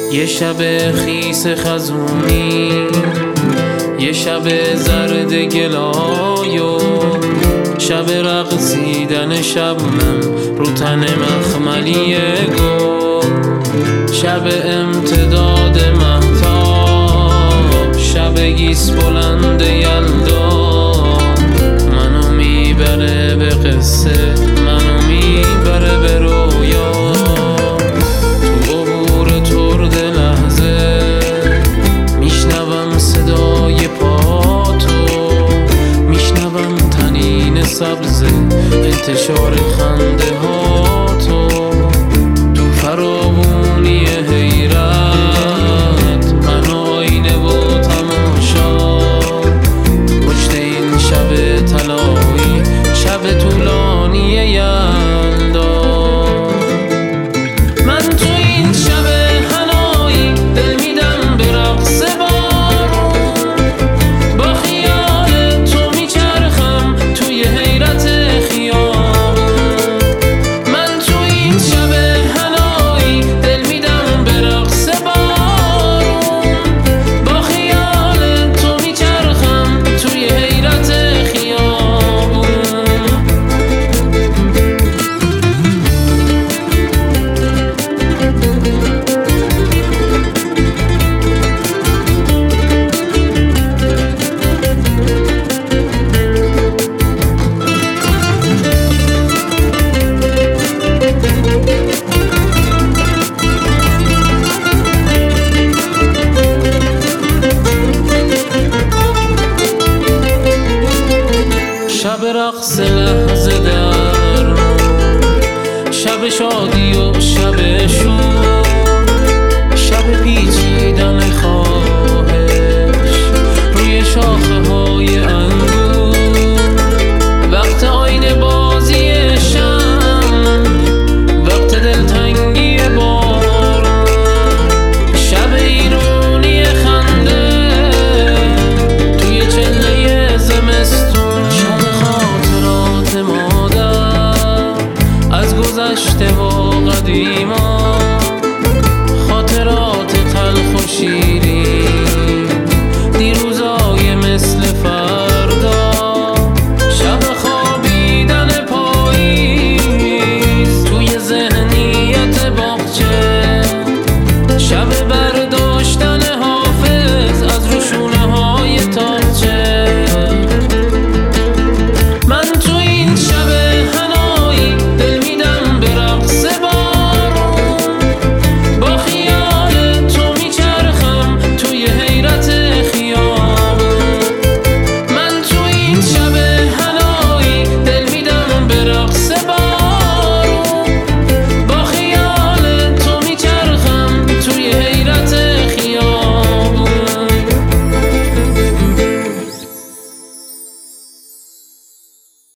یه شب خیس خزونی، یه شب زرد گلای و شب رقصیدن شبنم رو تن مخملی گل، شب امتداد مهتاب، شب گیس بلند یلدا، منو میبره به قصه، منو میبره به رویا، تو عبور ترد لحظه میشنوم صدای پاتو، میشنوم تنین سبز انتشار